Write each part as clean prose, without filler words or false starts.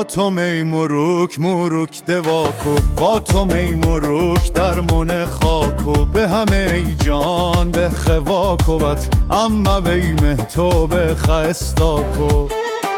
تو می مروک مروک دواکو، با تو می مروک درمون خاکو، به همه ای جان به خواکوت، اما بیم تو به خستاکو.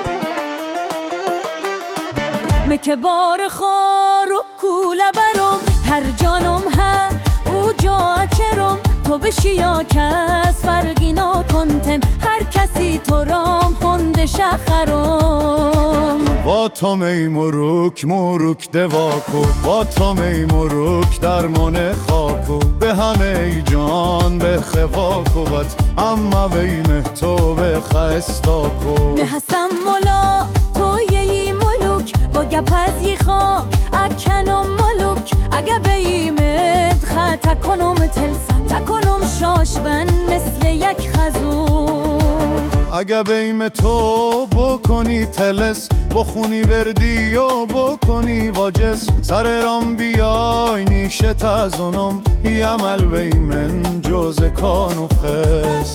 مکه بار خار و کوله برم، هر جانم هر او جا کرم، تو بشی یا کس فرقی ناکنتن، هر کسی تو رام خونده شخرم. با تو می مروک مروک دواکو، با تو می مروک درمون خاکو، به همه ای جان به خواکوت، اما بیم تو به خستاکو. نه هستم مولا تو یهی ملوک، با گپزی خاک اکنم ملوک، اگه بیمت خطا کنم تلسم، تکنم شاشبن مثل یک خزون. اگه بیم تو بکنی تلس، بخونی وردی و بکنی واجس، سر رام بیای نیشه تزونم، یعمل بیمن جز کانو خس.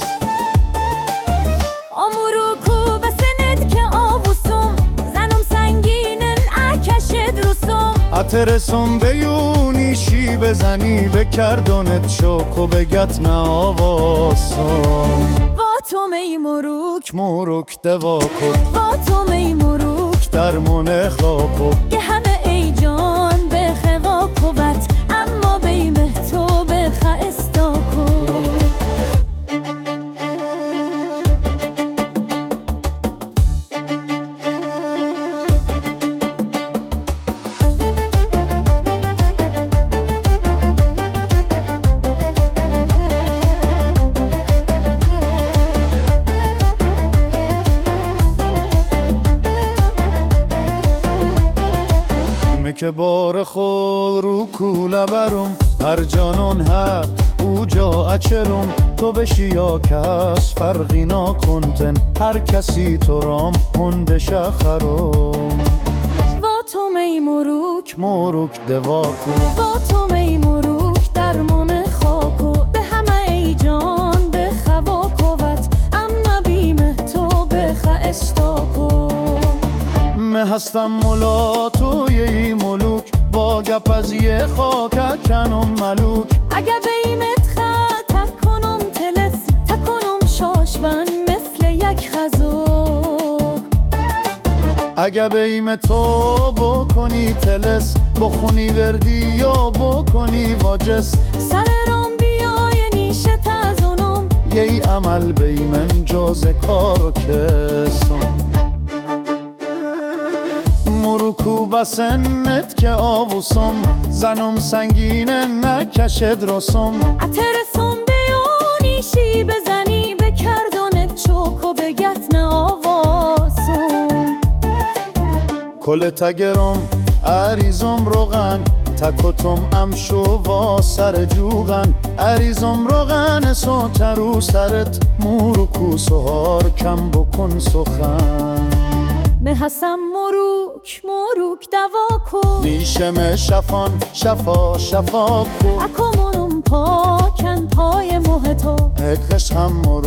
آموروکو بسند که آبوسم، زنم سنگینن اکشد روسم، اترسم بیونیشی بزنی، بکردونت شوکو بگت نه آواسم. با تو می مروک مروک دواکو، با تو می مروک درمون خاکو، که همه ای جان به خواکوت، اما بیم تو به خستاکو. که بار خود رو کوله برم، هر جانون هر او جا اچرم، تو بشی یا کس فرقی ناکنتن، هر کسی تو رام هنده شخرم. با تو می مروک مروک دواکو، با تو می مروک درمون خاکو، به همه ای جان به خواکوت، اما بیم تو به خستاکو. مه هستم مولا تو یهی ملوک، با گپزی خاک کنم ملوک، اگه بیمت خطا کنم تلس، تکنم شاشبن مثل یک خزو. اگه بیم تو بکنی تلس، بخونی وردی یا بکنی واجس، سر رام بیای نیشه تزونم، یهی عمل بیمن جز کارو کسم. مروکو بسنت که آووسم، زنم سنگینه نکشد رسم، اترسم بیونیشی بزنی، بکردونت چوکو بگت نه آواسم. کل تگرم عریزم روغن، تکتم امشو وا سر جوغن، عریزم روغن سوترو سرت، مروکو سهار کم بکن سخن. به حسم مروک مروک دواکو، نیشم شفان شفا شفا کو، اکمونم پاکن پای موهتو، اکش هم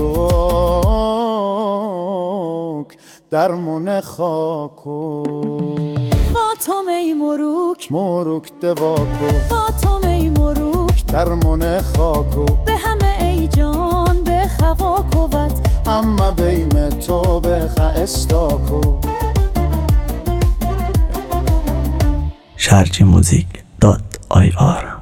مروک درمون خاکو. با تو می مروک مروک دواکو، با تو می مروک درمون خاکو، به همه ای جان به خواکوت، اما بیم تو به خستاکو. sharjmusic.ir